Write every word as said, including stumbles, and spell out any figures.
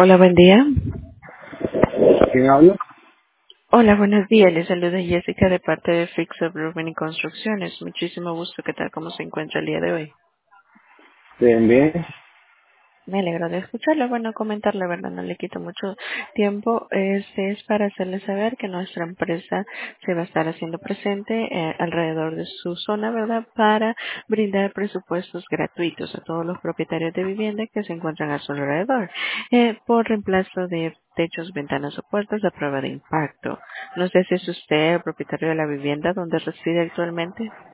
Hola, buen día. ¿Quién habla? Hola, buenos días. Les saluda Jessica de parte de Fix Up Roofing y Construcciones. Muchísimo gusto. ¿Qué tal? ¿Cómo se encuentra el día de hoy? Bien, bien. Me alegro de escucharlo. Bueno, comentarle, ¿verdad? No le quito mucho tiempo. Este es para hacerle saber que nuestra empresa se va a estar haciendo presente eh, alrededor de su zona, ¿verdad? Para brindar presupuestos gratuitos a todos los propietarios de vivienda que se encuentran a su alrededor, eh, por reemplazo de techos, ventanas o puertas a prueba de impacto. No sé si es usted el propietario de la vivienda donde reside actualmente.